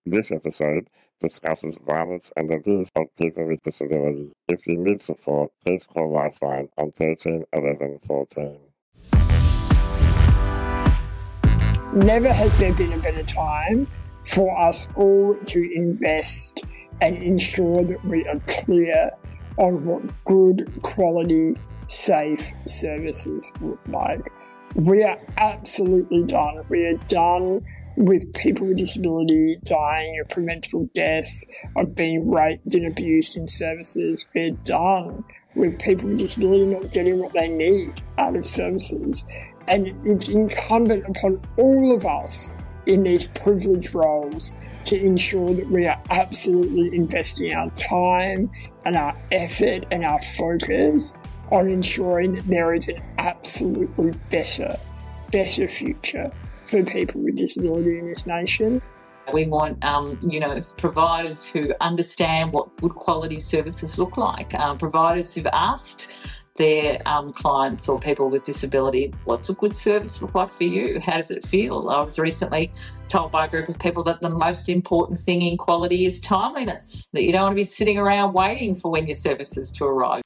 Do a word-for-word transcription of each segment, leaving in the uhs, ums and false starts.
This episode discusses violence and abuse of people with disabilities. If you need support, please call Lifeline on thirteen eleven fourteen. Never has there been a better time for us all to invest and ensure that we are clear on what good, quality, safe services look like. We are absolutely done. We are done with people with disability dying of preventable deaths, of being raped and abused in services. We're done with people with disability not getting what they need out of services. And it's incumbent upon all of us in these privileged roles to ensure that we are absolutely investing our time and our effort and our focus on ensuring that there is an absolutely better, better future for people with disability in this nation. We want, um, you know, providers who understand what good quality services look like, um, providers who've asked their um, clients or people with disability, what's a good service look like for you? How does it feel? I was recently told by a group of people that the most important thing in quality is timeliness, that you don't want to be sitting around waiting for when your services to arrive.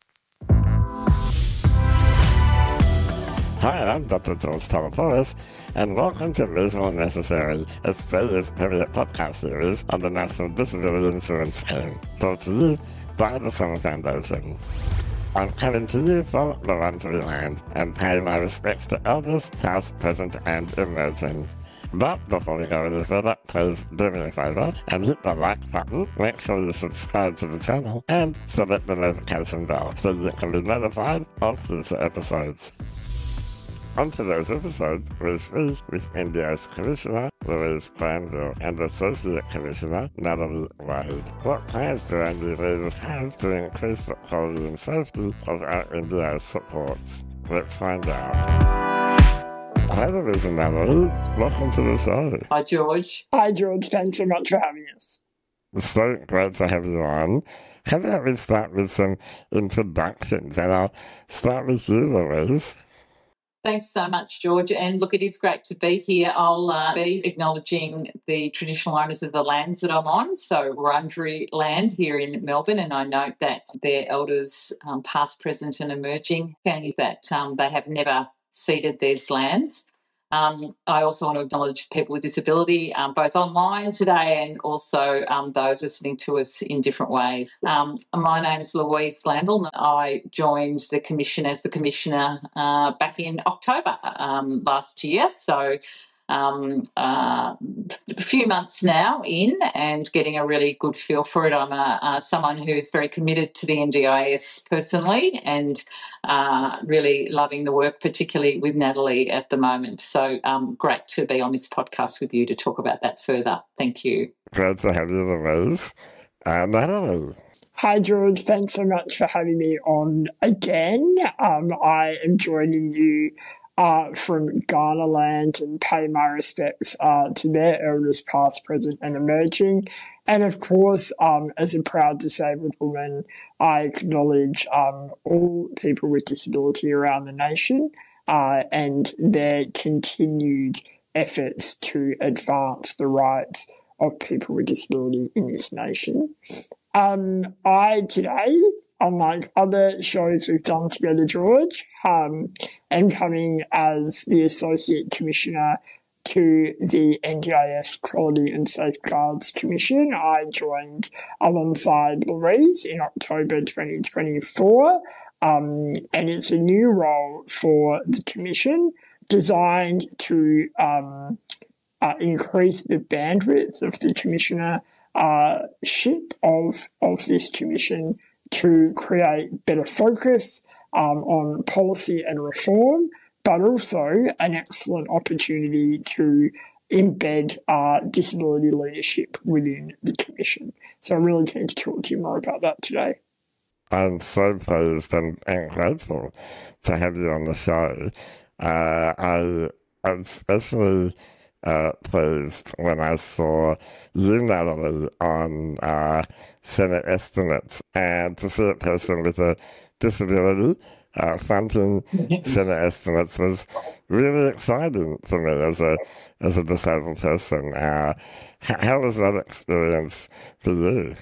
Hi, I'm Doctor George Talopoulos, and welcome to Reasonable and Necessary, Australia's premier podcast series on the National Disability Insurance Scheme, brought to you by the Summer Foundation. I'm coming to you from Wurundjeri Land and pay my respects to elders, past, present and emerging. But before we go any further, please do me a favour and hit the like button, make sure you subscribe to the channel and select the notification bell so you can be notified of future episodes. On today's episode, we speak with N D I S Commissioner Louise Glanville and Associate Commissioner Natalie Wade. What plans do N D I S have to increase the quality and safety of our N D I S supports? Let's find out. Hi Louise and Natalie, welcome to the show. Hi George. Hi George, thanks so much for having us. It's so great to have you on. How about we start with some introductions, and I'll start with you, Louise. Thanks so much, George. And look, it is great to be here. I'll uh, be acknowledging the traditional owners of the lands that I'm on, so Wurundjeri Land here in Melbourne, and I note that their elders, um, past, present and emerging, and that um, they have never ceded these lands. Um, I also want to acknowledge people with disability, um, both online today and also um, those listening to us in different ways. Um, my name is Louise Glanville. I joined the Commission as the Commissioner uh, back in October um, last year, so um, uh, a few months now in and getting a really good feel for it. I'm a, uh, someone who's very committed to the N D I S personally and uh, really loving the work, particularly with Natalie at the moment. So um, great to be on this podcast with you to talk about that further. Thank you. Great to have you, Louise. Uh, Natalie. Hi George, thanks so much for having me on again. Um, I am joining you Uh, from Kaurna Land and pay my respects uh, to their elders past, present and emerging. And of course, um, as a proud disabled woman, I acknowledge um, all people with disability around the nation uh, and their continued efforts to advance the rights of people with disability in this nation. Um, I today, unlike other shows we've done together, George, um, am coming as the Associate Commissioner to the N D I S Quality and Safeguards Commission. I joined alongside Louise in October twenty twenty-four, um, and it's a new role for the Commission designed to um, uh, increase the bandwidth of the Commissioner Uh, ship of of this commission to create better focus um, on policy and reform, but also an excellent opportunity to embed uh, disability leadership within the commission. So I'm really keen to talk to you more about that today. I'm so pleased and, and grateful to have you on the show. Uh, I especially Uh, pleased when I saw you, Natalie, on uh, Senate estimates, and to see a person with a disability uh, funding Yes. Senate estimates was really exciting for me as a as a disabled person. Uh, h- how was that experience for you?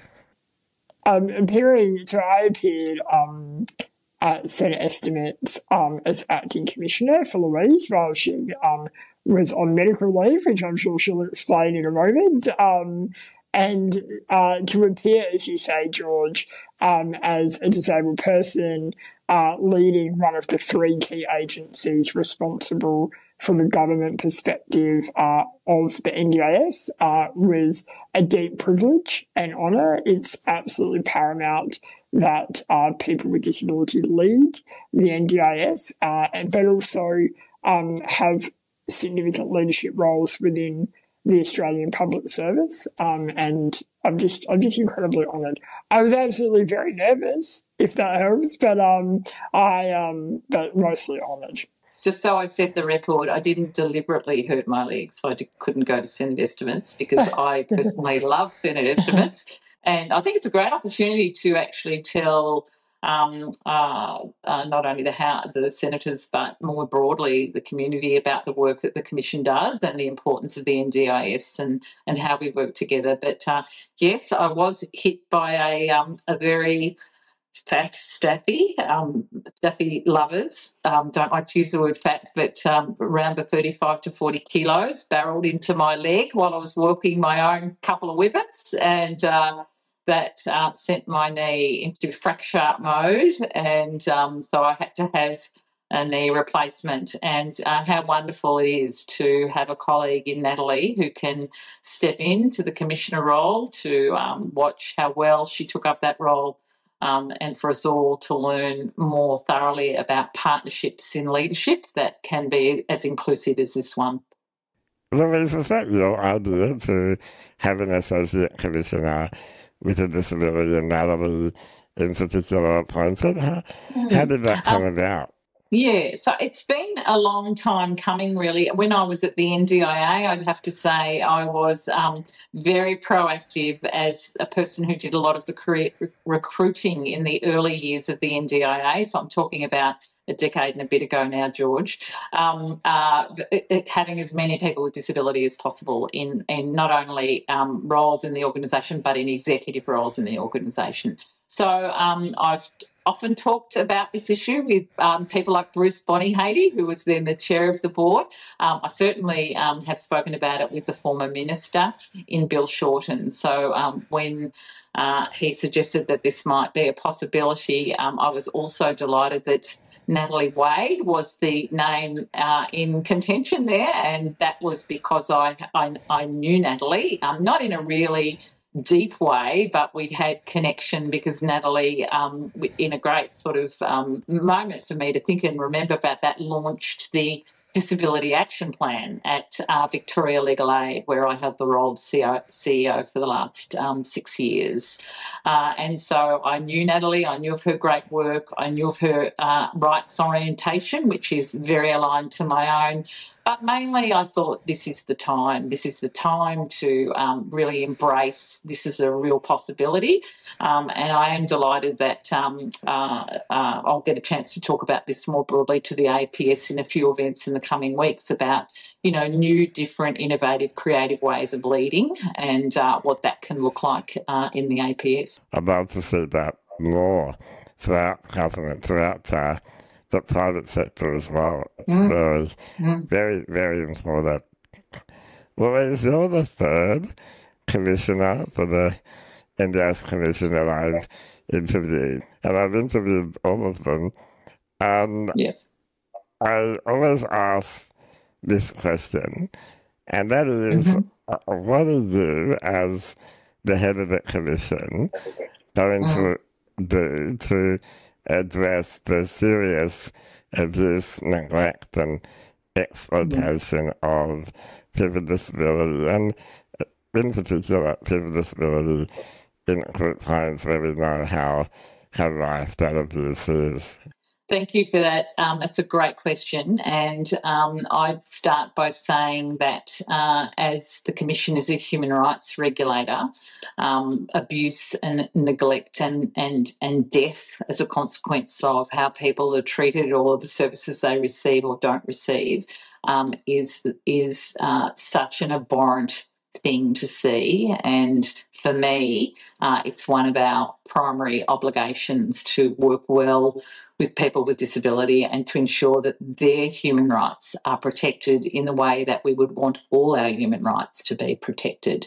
Um, appearing, so I appeared um, at Senate Estimates um, as acting commissioner for Louise while she um, was on medical leave, which I'm sure she'll explain in a moment. Um, and uh, to appear, as you say, George, um, as a disabled person uh, leading one of the three key agencies responsible from a government perspective uh, of the N D I S uh, was a deep privilege and honour. It's absolutely paramount that uh, people with disability lead the N D I S, uh, but also um, have significant leadership roles within the Australian Public Service. Um, and I'm just, I'm just incredibly honoured. I was absolutely very nervous, if that helps, but um, I, um, but mostly honoured. Just so I set the record, I didn't deliberately hurt my legs, so I d- couldn't go to Senate Estimates because I personally love Senate Estimates. And I think it's a great opportunity to actually tell um, uh, uh, not only the, House, the senators, but more broadly the community about the work that the Commission does and the importance of the N D I S and, and how we work together. But uh, yes, I was hit by a, um, a very fat staffy. Um, staffy lovers um, don't like to use the word fat, but um, around the thirty-five to forty kilos barreled into my leg while I was walking my own couple of whippets, and uh, that uh, sent my knee into fracture mode, and um, so I had to have a knee replacement. And uh, how wonderful it is to have a colleague in Natalie who can step into the commissioner role, to um, watch how well she took up that role. Um, and for us all to learn more thoroughly about partnerships in leadership that can be as inclusive as this one. Louise, is that your idea to have an associate commissioner with a disability and Natalie in particular appointed? How, mm. how did that come um, about? Yeah, so it's been a long time coming, really. When I was at the N D I A, I'd have to say I was um, very proactive as a person who did a lot of the career recruiting in the early years of the N D I A. So I'm talking about a decade and a bit ago now, George, um, uh, it, it, having as many people with disability as possible in, in not only um, roles in the organisation, but in executive roles in the organisation. So um, I've often talked about this issue with um, people like Bruce Bonyhady, who was then the chair of the board. Um, I certainly um, have spoken about it with the former minister in Bill Shorten. So um, when uh, he suggested that this might be a possibility, um, I was also delighted that Natalie Wade was the name uh, in contention there, and that was because I I, I knew Natalie, um, not in a really deep way, but we'd had connection because Natalie, um, in a great sort of um, moment for me to think and remember about that, launched the Disability Action Plan at uh, Victoria Legal Aid, where I had the role of C E O for the last um, six years. Uh, and so I knew Natalie, I knew of her great work, I knew of her uh, rights orientation, which is very aligned to my own. But mainly I thought this is the time. This is the time to um, really embrace this is a real possibility. Um, and I am delighted that um, uh, uh, I'll get a chance to talk about this more broadly to the A P S in a few events in the coming weeks about, you know, new, different, innovative, creative ways of leading and uh, what that can look like uh, in the A P S. I'd love to see that more throughout government, throughout uh, the private sector as well. It's mm. very, mm. very, very important. Louise, you're the third commissioner for the N D I S Commission that I've interviewed, and I've interviewed all of them. And yes. I always ask this question, and that is, mm-hmm. uh, what are you, as the head of the commission, going mm. to do to address the serious abuse, neglect, and exploitation mm. of people with disability, and in particular people with disability in group homes where we know how, how rife that abuse is? Thank you for that. Um, it's a great question. And um, I'd start by saying that uh, as the Commission is a human rights regulator, um, abuse and neglect and, and, and death as a consequence of how people are treated or the services they receive or don't receive um, is, is uh, such an abhorrent thing to see. And for me, uh, it's one of our primary obligations to work well with people with disability and to ensure that their human rights are protected in the way that we would want all our human rights to be protected.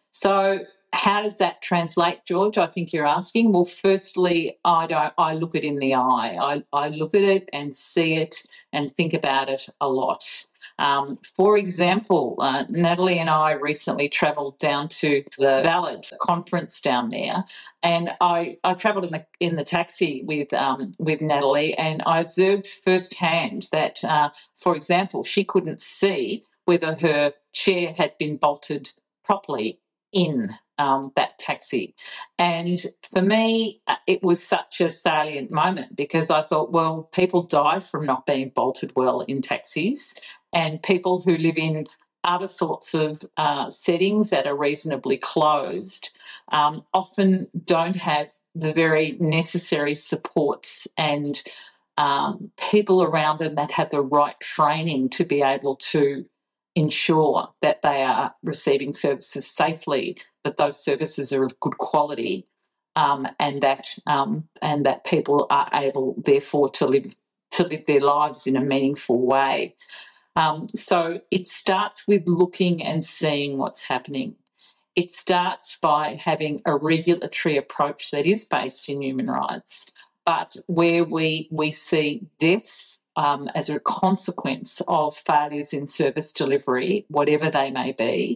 So how does that translate, George? I think you're asking. Well, firstly, I don't. I look it in the eye. I, I look at it and see it and think about it a lot. Um, for example, uh, Natalie and I recently travelled down to the Valid conference down there, and I, I travelled in the in the taxi with um, with Natalie, and I observed firsthand that, uh, for example, she couldn't see whether her chair had been bolted properly in um, that taxi. And for me, it was such a salient moment because I thought, well, people die from not being bolted well in taxis, and people who live in other sorts of uh, settings that are reasonably closed um, often don't have the very necessary supports and um, people around them that have the right training to be able to ensure that they are receiving services safely, that those services are of good quality, um, and that um, and that people are able, therefore, to live to live their lives in a meaningful way. Um, so it starts with looking and seeing what's happening. It starts by having a regulatory approach that is based in human rights, but where we we see deaths um, as a consequence of failures in service delivery, whatever they may be,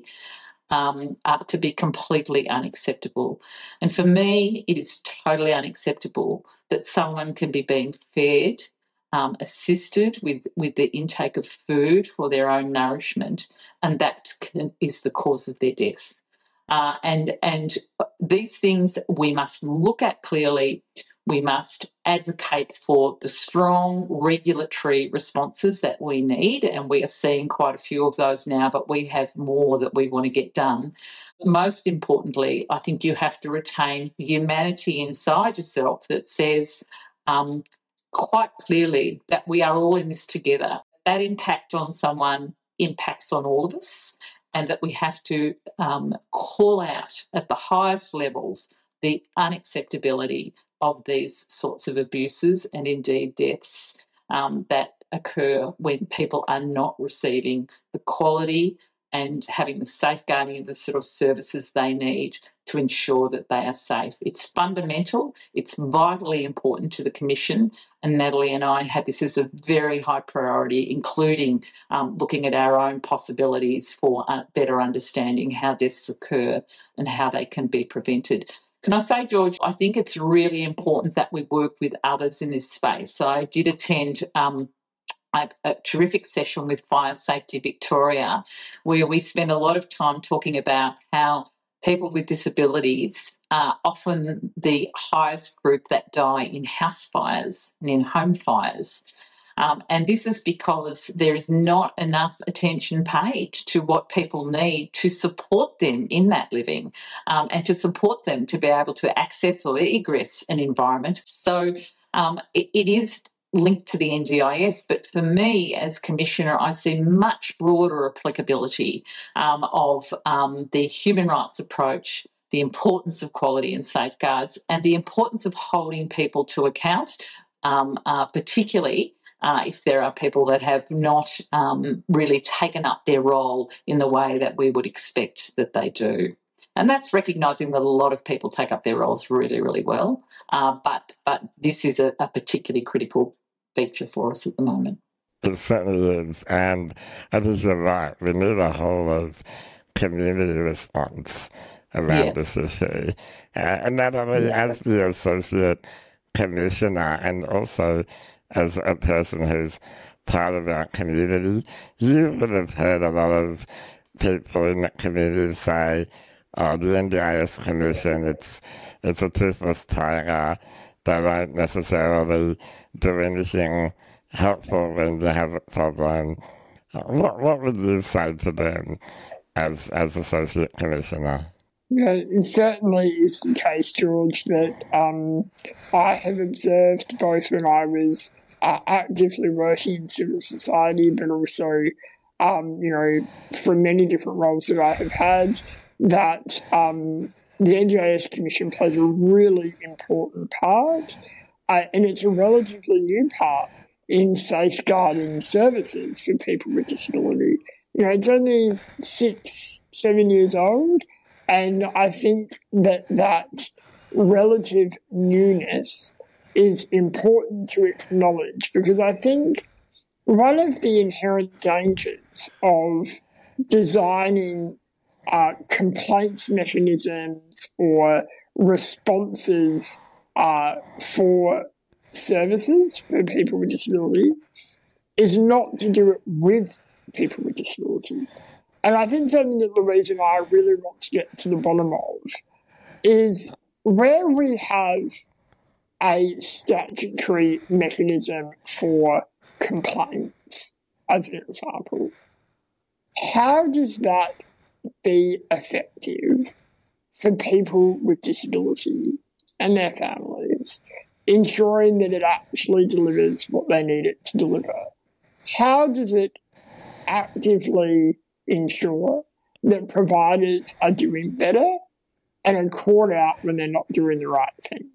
um, are to be completely unacceptable. And for me, it is totally unacceptable that someone can be being fed, um, assisted with, with the intake of food for their own nourishment, and that can, is the cause of their death. Uh, and and these things we must look at clearly. We must advocate for the strong regulatory responses that we need, and we are seeing quite a few of those now, but we have more that we want to get done. Most importantly, I think you have to retain the humanity inside yourself that says um, quite clearly that we are all in this together. That impact on someone impacts on all of us, and that we have to um, call out at the highest levels the unacceptability of these sorts of abuses and indeed deaths um, that occur when people are not receiving the quality and having the safeguarding of the sort of services they need to ensure that they are safe. It's fundamental. It's vitally important to the Commission, and Natalie and I have this as a very high priority, including um, looking at our own possibilities for uh, better understanding how deaths occur and how they can be prevented. Can I say, George, I think it's really important that we work with others in this space. So I did attend um, a, a terrific session with Fire Safety Victoria, where we spent a lot of time talking about how people with disabilities are often the highest group that die in house fires and in home fires. Um, and this is because there is not enough attention paid to what people need to support them in that living um, and to support them to be able to access or egress an environment. So um, it, it is linked to the N D I S, but for me as Commissioner, I see much broader applicability um, of um, the human rights approach, the importance of quality and safeguards, and the importance of holding people to account, um, uh, particularly Uh, if there are people that have not um, really taken up their role in the way that we would expect that they do. And that's recognising that a lot of people take up their roles really, really well, uh, but but this is a, a particularly critical feature for us at the moment. It certainly is, and I think you're right. We need a whole of community response around Yeah. this issue. Uh, and not only as the Associate Commissioner and also as a person who's part of our community, you would have heard a lot of people in that community say, oh, the N D I S Commission, it's, it's a toothless tiger. they won't necessarily do anything helpful when you have a problem. What, what would you say to them as, as Associate Commissioner? Yeah, it certainly is the case, George, that um, I have observed both when I was uh, actively working in civil society, but also, um, you know, from many different roles that I have had, that um, the N D I S Commission plays a really important part, uh, and it's a relatively new part in safeguarding services for people with disability. You know, it's only six, seven years old. And I think that that relative newness is important to acknowledge, because I think one of the inherent dangers of designing uh, complaints mechanisms or responses uh, for services for people with disability is not to do it with people with disability. And I think something that Louise and I really want to get to the bottom of is where we have a statutory mechanism for complaints, as an example, how does that be effective for people with disability and their families, ensuring that it actually delivers what they need it to deliver? How does it actively ensure that providers are doing better and are caught out when they're not doing the right thing?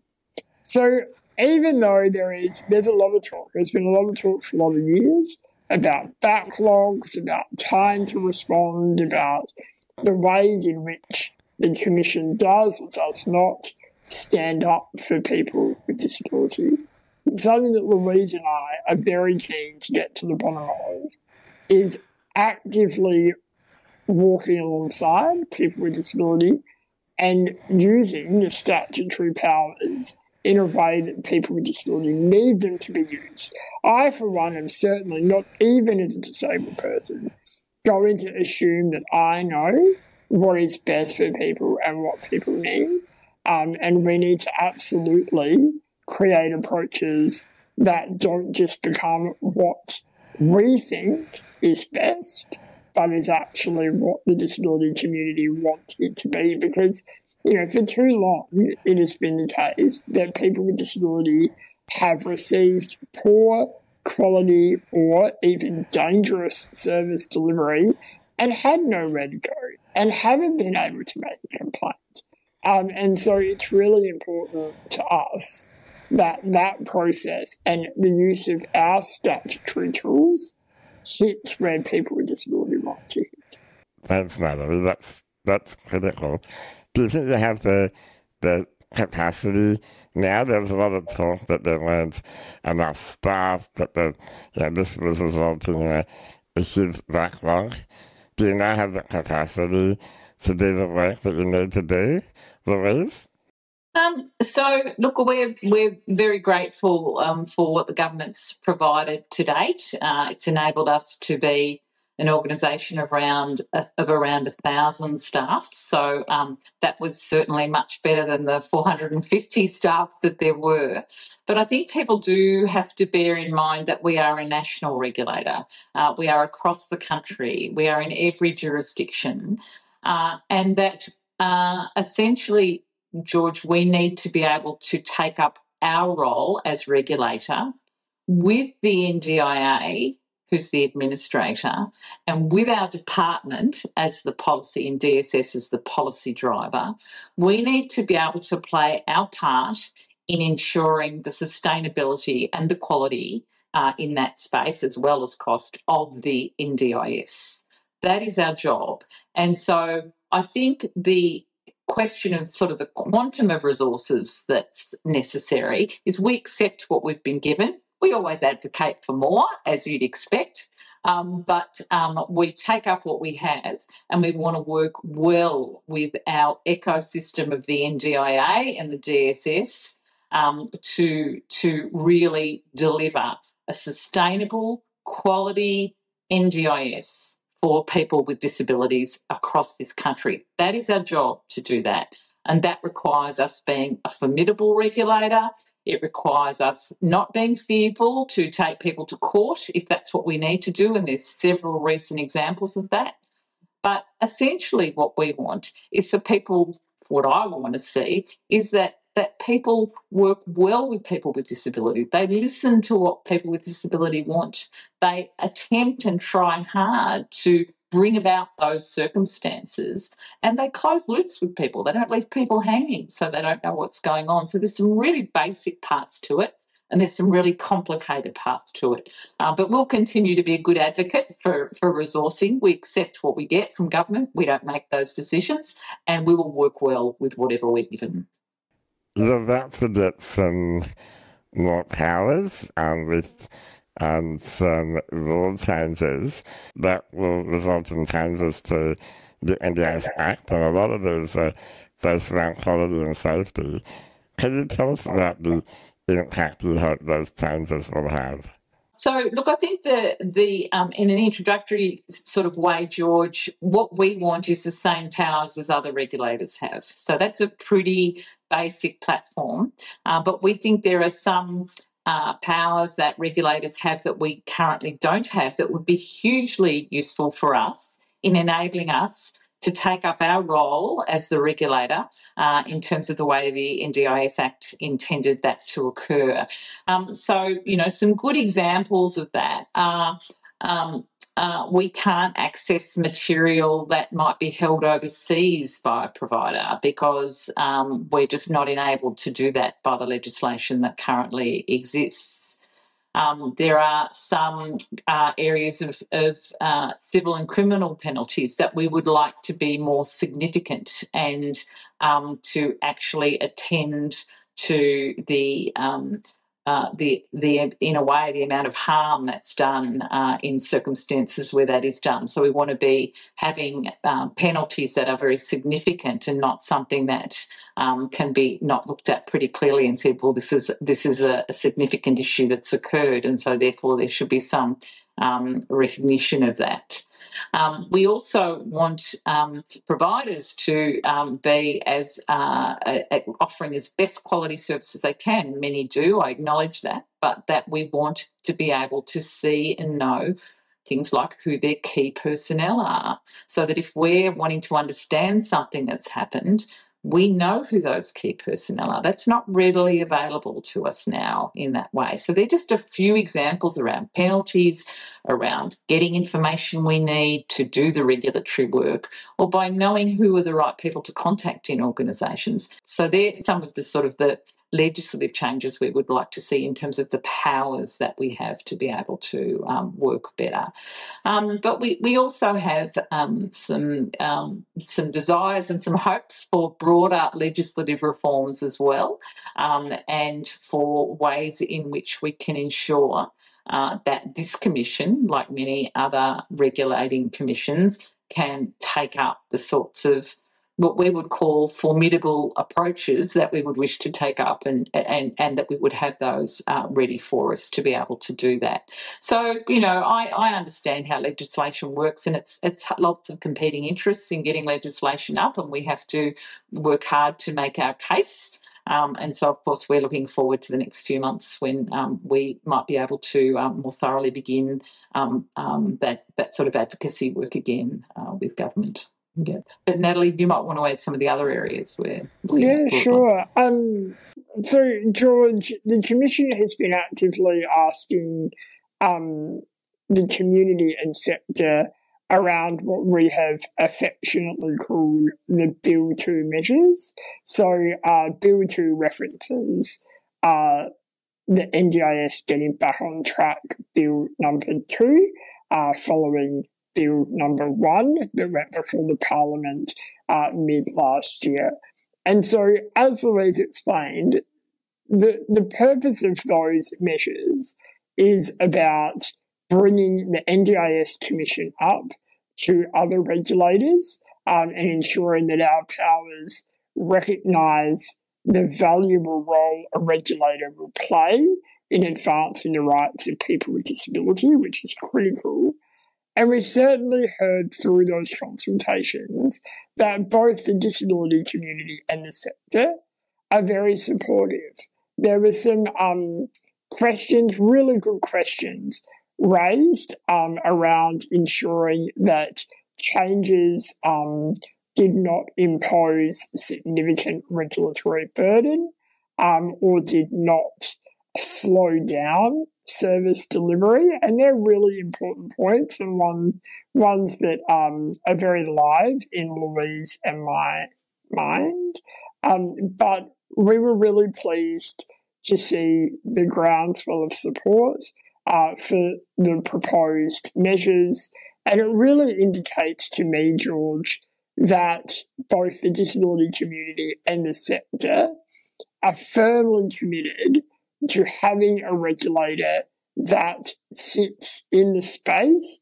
So even though there is, there's a lot of talk, there's been a lot of talk for a lot of years about backlogs, about time to respond, about the ways in which the Commission does or does not stand up for people with disability. Something that Louise and I are very keen to get to the bottom of is actively walking alongside people with disability and using the statutory powers in a way that people with disability need them to be used. I, for one, am certainly not, even as a disabled person, going to assume that I know what is best for people and what people need. Um, and we need to absolutely create approaches that don't just become what we think is best, but is actually what the disability community want it to be. Because, you know, for too long, it has been the case that people with disability have received poor quality or even dangerous service delivery and had nowhere to go and haven't been able to make a complaint. Um, and so it's really important to us that that process and the use of our statutory tools hits where people with disability want to hit. Thanks, Natalie. That's, that's critical. Do you think they have the, the capacity now? There's a lot of talk that there weren't enough staff, that the, you know, this was resulting in a, a huge backlog. Do you now have the capacity to do the work that you need to do, Louise? Um, so, look, we're we're very grateful um, for what the government's provided to date. Uh, it's enabled us to be an organisation of around of around a thousand staff. So um, that was certainly much better than the four hundred fifty staff that there were. But I think people do have to bear in mind that we are a national regulator. Uh, we are across the country. We are in every jurisdiction, uh, and that uh, essentially, George, we need to be able to take up our role as regulator with the N D I A, who's the administrator, and with our department as the policy and D S S as the policy driver. We need to be able to play our part in ensuring the sustainability and the quality uh, in that space, as well as cost, of the N D I S. That is our job. And so I think the question of sort of the quantum of resources that's necessary is we accept what we've been given. We always advocate for more, as you'd expect, um, but um, we take up what we have and we want to work well with our ecosystem of the N D I A and the D S S um, to, to really deliver a sustainable, quality N D I S for people with disabilities across this country. That is our job, to do that. And that requires us being a formidable regulator. It requires us not being fearful to take people to court if that's what we need to do, and there's several recent examples of that. But essentially what we want is for people, what I want to see is that that people work well with people with disability. They listen to what people with disability want. They attempt and try hard to bring about those circumstances, and they close loops with people. They don't leave people hanging so they don't know what's going on. So there's some really basic parts to it, and there's some really complicated parts to it. Uh, but we'll continue to be a good advocate for, for resourcing. We accept what we get from government. We don't make those decisions, and we will work well with whatever we're given. You're about to get some more powers um, with um, some rule changes that will result in changes to the N D I S Act, and a lot of those are based around quality and safety. Can you tell us about the impact you hope those changes will have? So, look, I think the the um, in an introductory sort of way, George, what we want is the same powers as other regulators have. So that's a pretty basic platform, uh, but we think there are some uh, powers that regulators have that we currently don't have that would be hugely useful for us in enabling us to take up our role as the regulator uh, in terms of the way the N D I S Act intended that to occur. Um, so, you know, some good examples of that are um, uh, we can't access material that might be held overseas by a provider because um, we're just not enabled to do that by the legislation that currently exists. Um, there are some uh, areas of, of uh, civil and criminal penalties that we would like to be more significant and um, to actually attend to the um, uh, the the in a way the amount of harm that's done uh, in circumstances where that is done. So we want to be having um, penalties that are very significant and not something that um, can be not looked at pretty clearly and said, well, this is this is a, a significant issue that's occurred, and so therefore there should be some um, recognition of that. Um, we also want um, providers to um, be as uh, a, offering as best quality service as they can. Many do, I acknowledge that, but that we want to be able to see and know things like who their key personnel are, so that if we're wanting to understand something that's happened, we know who those key personnel are. That's not readily available to us now in that way. So they're just a few examples around penalties, around getting information we need to do the regulatory work, or by knowing who are the right people to contact in organisations. So they're some of the sort of the legislative changes we would like to see in terms of the powers that we have to be able to um, work better. Um, but we, we also have um, some um, some desires and some hopes for broader legislative reforms as well, um, and for ways in which we can ensure uh, that this commission, like many other regulating commissions, can take up the sorts of what we would call formidable approaches that we would wish to take up, and and, and that we would have those uh, ready for us to be able to do that. So, you know, I, I understand how legislation works, and it's it's lots of competing interests in getting legislation up, and we have to work hard to make our case. Um, and so, of course, we're looking forward to the next few months when um, we might be able to um, more thoroughly begin um, um, that, that sort of advocacy work again uh, with government. Yeah. But Natalie, you might want to add some of the other areas where. Yeah, sure. Um, so, George, the Commission has been actively asking um, the community and sector around what we have affectionately called the Bill two measures. So, uh, Bill two references uh, the N D I S getting back on track Bill number two, uh, following Bill number one that went before the Parliament uh, mid last year. And so, as Louise explained, the, the purpose of those measures is about bringing the N D I S Commission up to other regulators um, and ensuring that our powers recognise the valuable role a regulator will play in advancing the rights of people with disability, which is critical. And we certainly heard through those consultations that both the disability community and the sector are very supportive. There were some um, questions, really good questions, raised um, around ensuring that changes um, did not impose significant regulatory burden um, or did not slow down service delivery, and they're really important points and one ones that um, are very live in Louise and my mind. Um, but we were really pleased to see the groundswell of support uh, for the proposed measures, and it really indicates to me, George, that both the disability community and the sector are firmly committed to having a regulator that sits in the space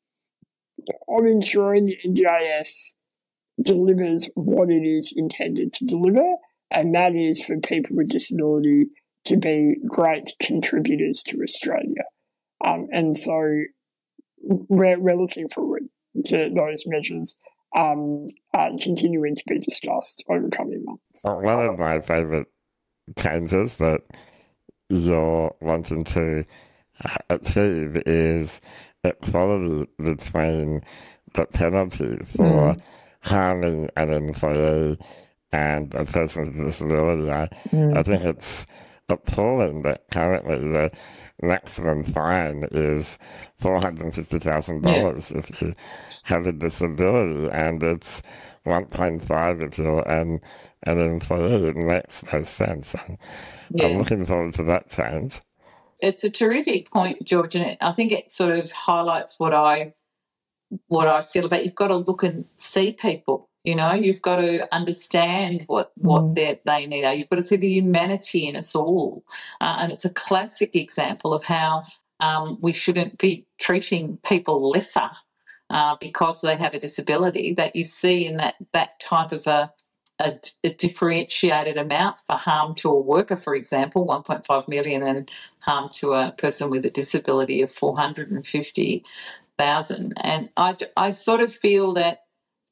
of ensuring the N D I S delivers what it is intended to deliver, and that is for people with disability to be great contributors to Australia. Um, and so we're, we're looking forward to those measures um, uh, continuing to be discussed over coming months. One of my favourite changes that you're wanting to uh, achieve is equality between the penalty for mm. harming an employee and a person with a disability. I, mm. I think it's appalling that currently the maximum fine is four hundred fifty thousand dollars yeah. if you have a disability, and it's one point five if you're an, an employee. It makes no sense. And yeah. I'm looking forward to that change. It's a terrific point, George, and it, I think it sort of highlights what I what I feel about. You've got to look and see people. You know, you've got to understand what what mm. they they need. You've got to see the humanity in us all, uh, and it's a classic example of how um, we shouldn't be treating people lesser uh, because they have a disability. That you see in that that type of a A, a differentiated amount for harm to a worker, for example, one point five million, and harm to a person with a disability of four hundred fifty thousand. And I, I sort of feel that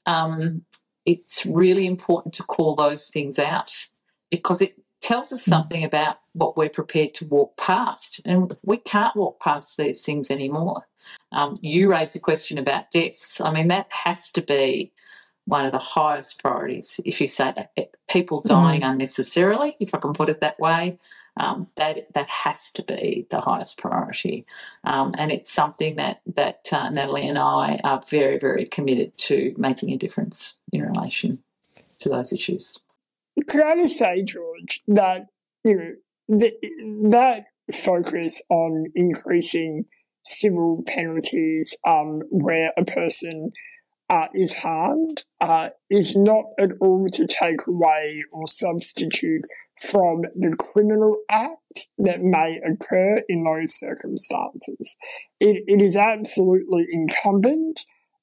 um, it's really important to call those things out because it tells us something about what we're prepared to walk past. And we can't walk past these things anymore. Um, you raised the question about deaths. I mean, that has to be one of the highest priorities. If you say that people dying mm. unnecessarily, if I can put it that way, um, that that has to be the highest priority. Um, and it's something that, that uh, Natalie and I are very, very committed to making a difference in relation to those issues. Could I just say, George, that, you know, the, that focus on increasing civil penalties um, where a person Uh, is harmed uh, is not at all to take away or substitute from the criminal act that may occur in those circumstances. It, it is absolutely incumbent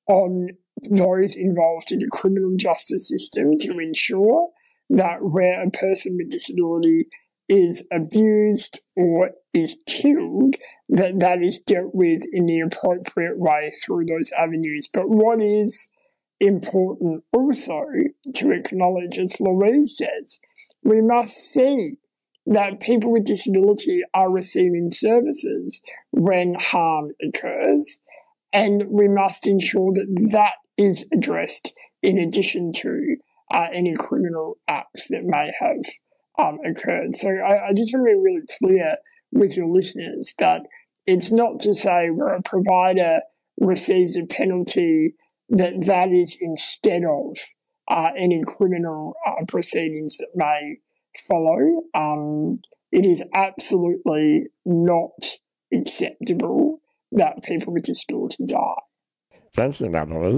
on those involved in the criminal justice system to ensure that where a person with disability is abused or is killed, that that is dealt with in the appropriate way through those avenues. But what is important also to acknowledge, as Louise says, we must see that people with disability are receiving services when harm occurs, and we must ensure that that is addressed in addition to uh, any criminal acts that may have Um, occurred. So I, I just want to be really clear with your listeners that it's not to say where a provider receives a penalty that that is instead of uh, any criminal uh, proceedings that may follow. Um, it is absolutely not acceptable that people with disability die. Thank you, Natalie.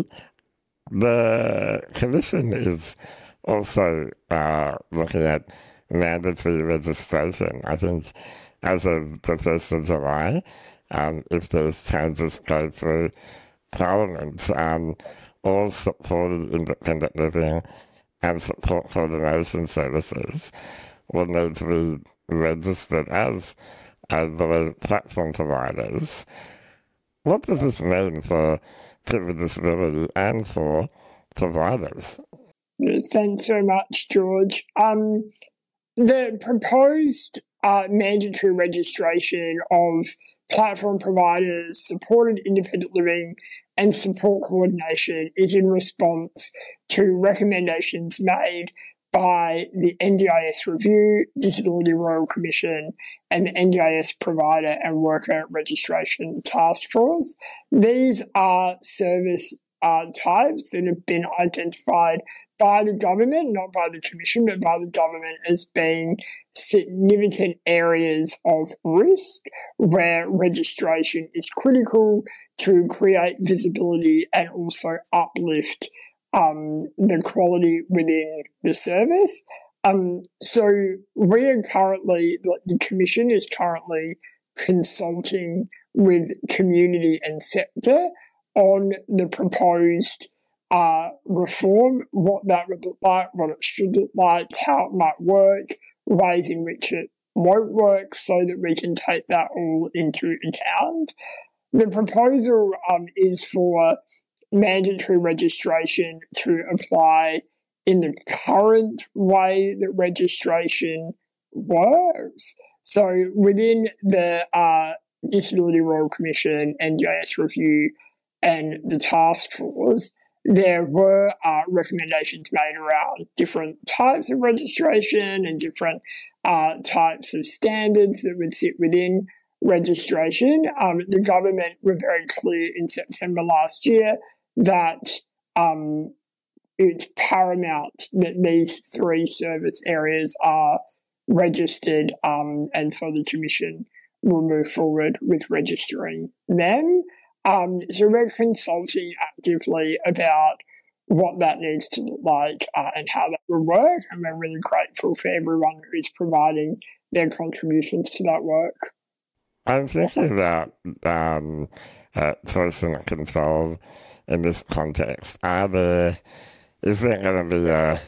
The Commission is also uh, looking at mandatory registration. I think as of the first of July, um, if those changes go through Parliament, um, all supported independent living and support coordination services will need to be registered as, I believe, platform providers. What does this mean for people with disability and for providers. Thanks so much, George. Um, the proposed uh, mandatory registration of platform providers, supported independent living, and support coordination is in response to recommendations made by the N D I S Review, Disability Royal Commission, and the N D I S Provider and Worker Registration Task Force. These are service uh, types that have been identified by the government, not by the Commission, but by the government as being significant areas of risk where registration is critical to create visibility and also uplift um, the quality within the service. Um, so we are currently, the Commission is currently consulting with community and sector on the proposed uh, reform, what that would look like, what it should look like, how it might work, ways in which it won't work, so that we can take that all into account. The proposal um, is for mandatory registration to apply in the current way that registration works. So within the uh, Disability Royal Commission, N D I S Review, and the task force, there were uh, recommendations made around different types of registration and different uh, types of standards that would sit within registration. Um, the government were very clear in September last year that um, it's paramount that these three service areas are registered, um, and so the Commission will move forward with registering them. Um, so we're consulting actively about what that needs to look like uh, and how that will work, and we're really grateful for everyone who's providing their contributions to that work. I'm thinking about um, uh, personal control in this context. Are there, is there going to be a,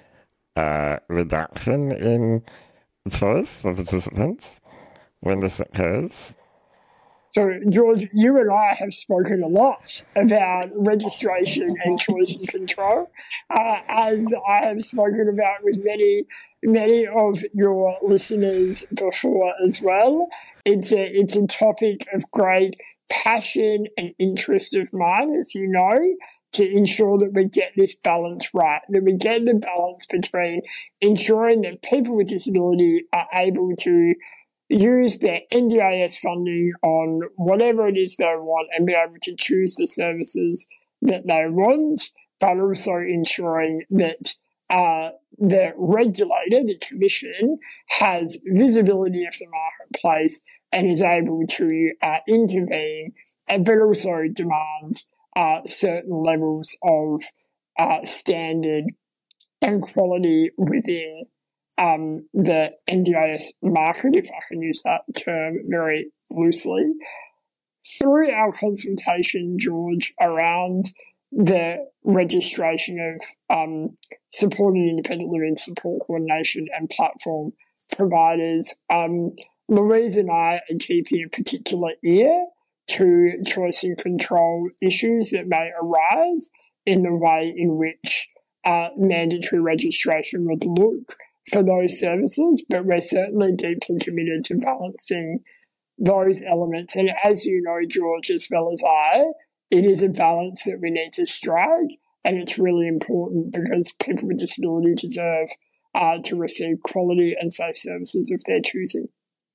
a reduction in choice for participants when this occurs? So, George, you and I have spoken a lot about registration and choice and control, uh, as I have spoken about with many, many of your listeners before as well. It's a, it's a topic of great passion and interest of mine, as you know, to ensure that we get this balance right, that we get the balance between ensuring that people with disability are able to use their N D I S funding on whatever it is they want and be able to choose the services that they want, but also ensuring that uh, the regulator, the Commission, has visibility of the marketplace and is able to uh, intervene, but also demand uh, certain levels of uh, standard and quality within Um, the N D I S market, if I can use that term very loosely. Through our consultation, George, around the registration of um, supported independent living, support coordination and platform providers, um, Louise and I are keeping a particular ear to choice and control issues that may arise in the way in which uh, mandatory registration would look for those services, but we're certainly deeply committed to balancing those elements. And as you know, George, as well as I, it is a balance that we need to strike, and it's really important because people with disability deserve uh, to receive quality and safe services of their choosing.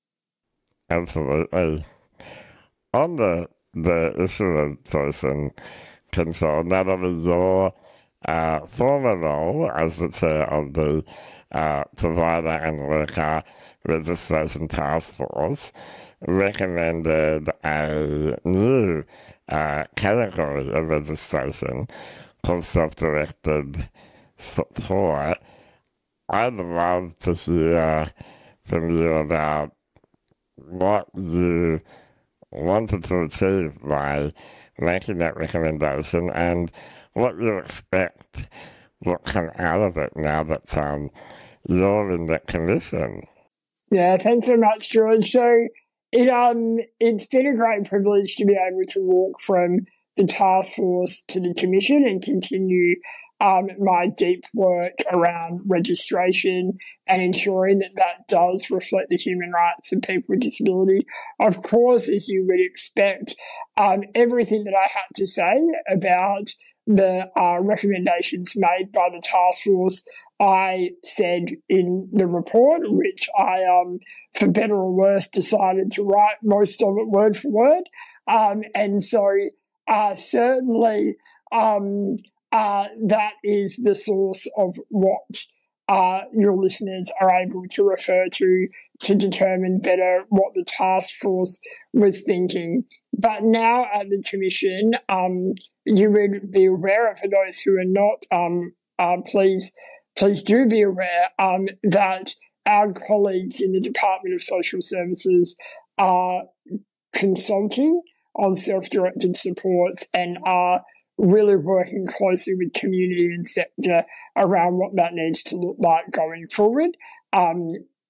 Absolutely. On the, the issue of choice and control, not only your uh, former role as the chair of the Uh, provider and worker registration task force recommended a new uh, category of registration called self-directed support. I'd love to hear from you about what you wanted to achieve by making that recommendation and what you expect will come out of it now that um, you're in that commission. Yeah, thanks so much, George. So it um it's been a great privilege to be able to walk from the task force to the Commission and continue um, my deep work around registration and ensuring that that does reflect the human rights of people with disability. Of course, as you would expect, um, everything that I had to say about the uh, recommendations made by the task force, I said in the report, which I, um, for better or worse, decided to write most of it word for word. Um, and so uh, certainly um, uh, that is the source of what uh, your listeners are able to refer to to determine better what the task force was thinking. But now at the Commission, um, you would be aware, for those who are not, um, uh, please, please do be aware um, that our colleagues in the Department of Social Services are consulting on self-directed supports and are really working closely with community and sector around what that needs to look like going forward. Um,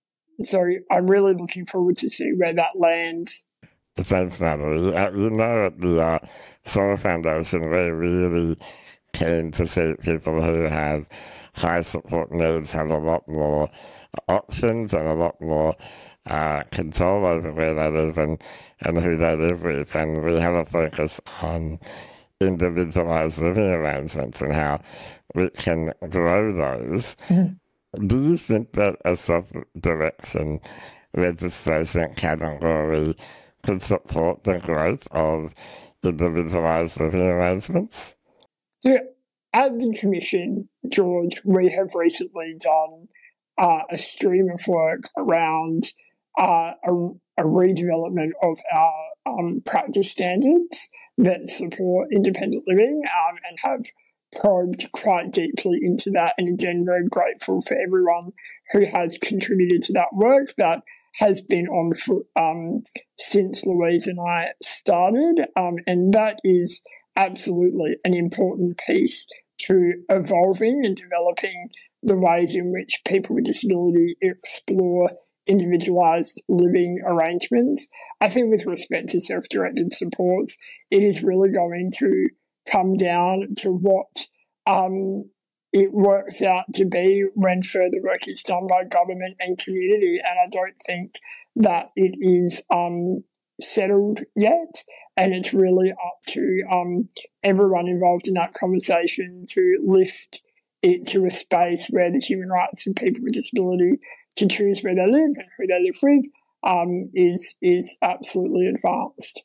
so I'm really looking forward to see where that lands. Thanks, Natalie. Uh, you know, at the uh, Solar Foundation, we're really keen to see people who have high support needs have a lot more options and a lot more uh, control over where they live and, and who they live with. And we have a focus on individualised living arrangements and how we can grow those. Mm-hmm. Do you think that a self-direction registration category could support the growth of individualised living arrangements? So at the Commission, George, we have recently done uh, a stream of work around uh, a, a redevelopment of our um, practice standards that support independent living um, and have probed quite deeply into that. And again, very grateful for everyone who has contributed to that work that has been on foot um, since Louise and I started. Um, and that is absolutely an important piece to evolving and developing the ways in which people with disability explore individualised living arrangements. I think with respect to self-directed supports, it is really going to come down to what um, it works out to be when further work is done by government and community. And I don't think that it is um, settled yet. And it's really up to um, everyone involved in that conversation to lift it to a space where the human rights of people with disability to choose where they live and who they live with um, is is absolutely advanced.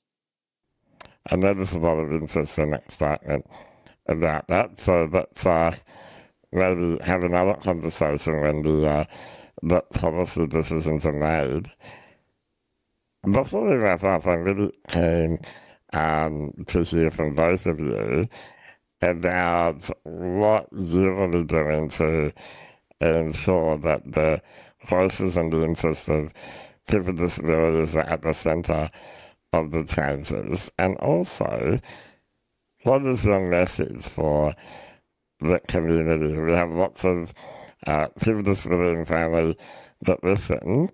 And there's a lot of interest and excitement about that. So let's uh, maybe have another conversation when the, uh, the policy decisions are made. Before we wrap up, I'm really keen um, to hear from both of you about what you will be doing to ensure that the voices and the interests of people with disabilities are at the centre of the changes, and also what is your message for the community? We have lots of uh, people with disability and families that listen,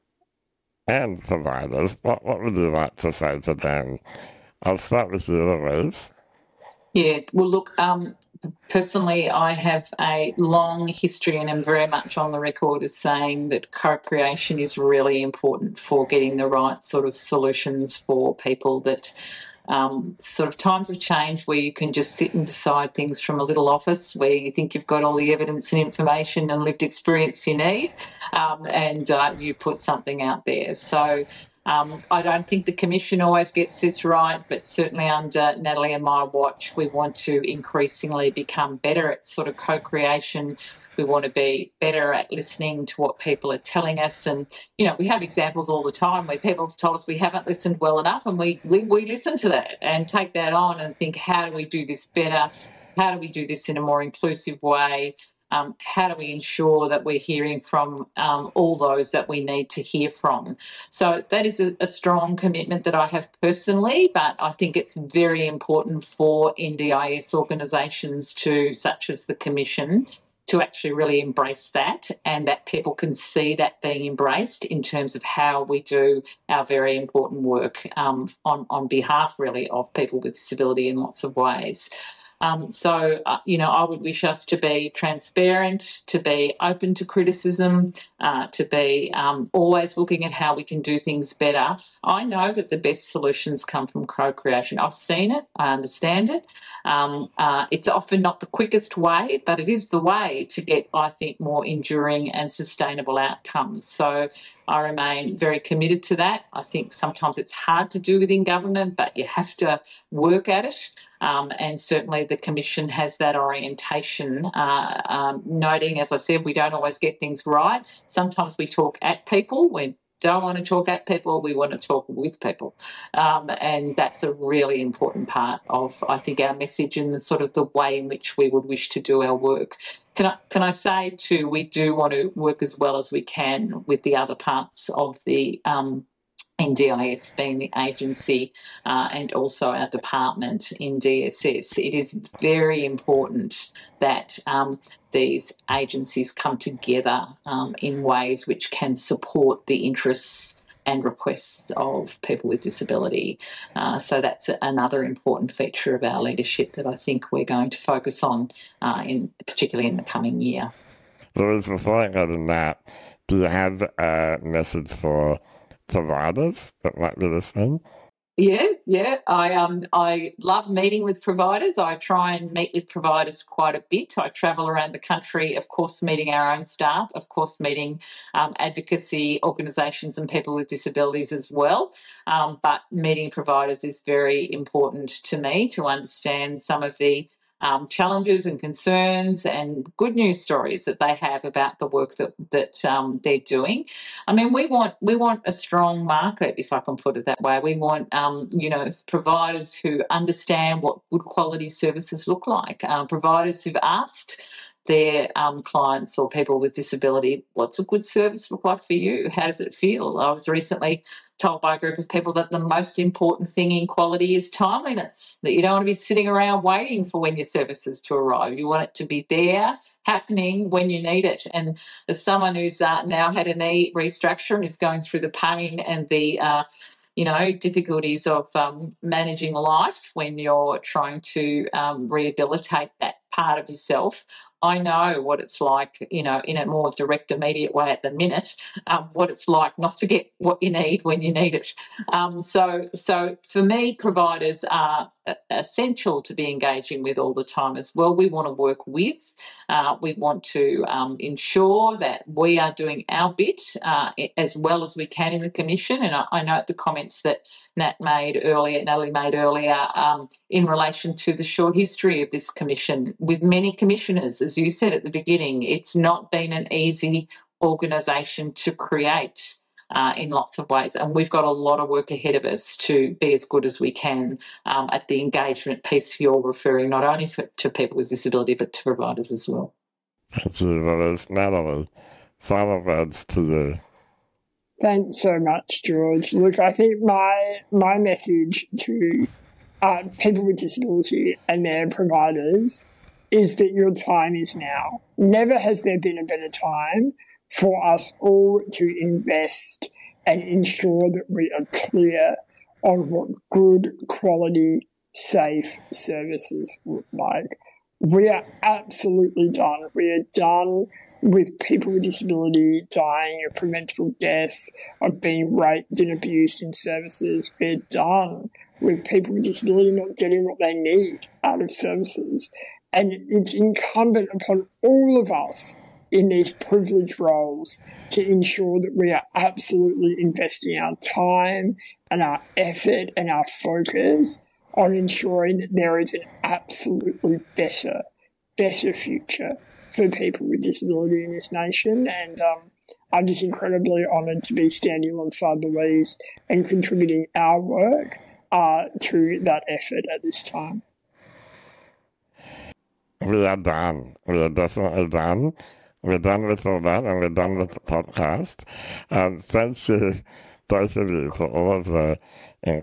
and providers. What, what would you like to say to them? I'll start with you, Louise. Yeah, well, look, um, personally, I have a long history and am very much on the record as saying that co-creation is really important for getting the right sort of solutions for people that um, sort of times of change where you can just sit and decide things from a little office where you think you've got all the evidence and information and lived experience you need um, and uh, you put something out there. So Um, I don't think the Commission always gets this right, but certainly under Natalie and my watch, we want to increasingly become better at sort of co-creation. We want to be better at listening to what people are telling us. And, you know, we have examples all the time where people have told us we haven't listened well enough, and we, we, we listen to that and take that on and think, how do we do this better? How do we do this in a more inclusive way? Um, how do we ensure that we're hearing from um, all those that we need to hear from? So that is a, a strong commitment that I have personally, but I think it's very important for N D I S organisations to, such as the Commission, to actually really embrace that, and that people can see that being embraced in terms of how we do our very important work um, on, on behalf, really, of people with disability in lots of ways. Um, so, uh, you know, I would wish us to be transparent, to be open to criticism, uh, to be um, always looking at how we can do things better. I know that the best solutions come from co-creation. I've seen it. I understand it. Um, uh, it's often not the quickest way, but it is the way to get, I think, more enduring and sustainable outcomes. So I remain very committed to that. I think sometimes it's hard to do within government, but you have to work at it. Um, and certainly the Commission has that orientation, uh, um, noting, as I said, we don't always get things right. Sometimes we talk at people. We don't want to talk at people. We want to talk with people. Um, and that's a really important part of, I think, our message and the sort of the way in which we would wish to do our work. Can I, can I say, too, we do want to work as well as we can with the other parts of the um in D I S, being the agency uh, and also our department in D S S. It is very important that um, these agencies come together um, in ways which can support the interests and requests of people with disability. Uh, so that's another important feature of our leadership that I think we're going to focus on, uh, in particularly in the coming year. Louise, before I go to that, do you have a message for providers that might be listening? Yeah, yeah. I um I love meeting with providers. I try and meet with providers quite a bit. I travel around the country, of course, meeting our own staff, of course, meeting um, advocacy organisations and people with disabilities as well. Um, but meeting providers is very important to me to understand some of the Um, challenges and concerns and good news stories that they have about the work that that um, they're doing. I mean, we want we want a strong market, if I can put it that way. We want um, you know providers who understand what good quality services look like. Uh, providers who've asked their um, clients or people with disability, what's a good service look like for you? How does it feel? I was recently told by a group of people that the most important thing in quality is timeliness, that you don't want to be sitting around waiting for when your services to arrive. You want it to be there, happening when you need it. And as someone who's uh, now had a knee restructure and is going through the pain and the uh, you know, difficulties of um, managing life when you're trying to um, rehabilitate that part of yourself, I know what it's like, you know, in a more direct, immediate way at the minute, um, what it's like not to get what you need when you need it. Um, so, so for me, providers are essential to be engaging with all the time as well. We want to work with. Uh, we want to um, ensure that we are doing our bit uh, as well as we can in the Commission. And I, I note the comments that Nat made earlier, Natalie made earlier, um, in relation to the short history of this Commission. With many commissioners, as you said at the beginning, it's not been an easy organisation to create uh, in lots of ways, and we've got a lot of work ahead of us to be as good as we can um, at the engagement piece you're referring not only for, to people with disability but to providers as well. Thank you, Louise. Natalie, final words to you. Thanks so much, George. Look, I think my my message to uh, people with disability and their providers is that your time is now. Never has there been a better time for us all to invest and ensure that we are clear on what good, quality, safe services look like. We are absolutely done. We are done with people with disability dying of preventable deaths, of being raped and abused in services. We're done with people with disability not getting what they need out of services. And it's incumbent upon all of us in these privileged roles to ensure that we are absolutely investing our time and our effort and our focus on ensuring that there is an absolutely better, better future for people with disability in this nation. And um, I'm just incredibly honoured to be standing alongside Louise and contributing our work uh, to that effort at this time. We are done. We are definitely done. We're done with all that, and we're done with the podcast. Um, thank you, both of you, for all of the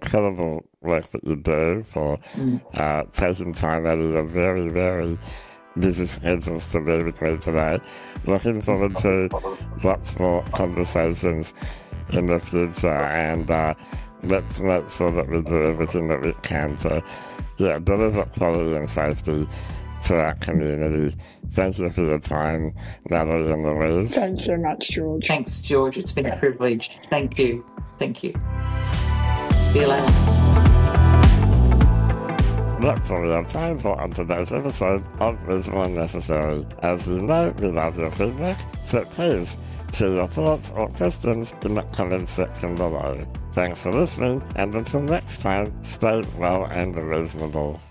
incredible work that you do, for uh, taking time out of your very, very busy schedules to be with me today. Looking forward to lots more conversations in the future, and uh, let's make sure that we do everything that we can to yeah, deliver quality and safety to our community. Thank you for your time, Natalie and Louise. Thanks so much, George. Thanks, George. It's been a privilege. Thank you. Thank you. See you later. That's all we have time for on today's episode of Reasonable and Necessary. As you know, we love your feedback, so please share your thoughts or questions in the comments section below. Thanks for listening, and until next time, stay well and reasonable.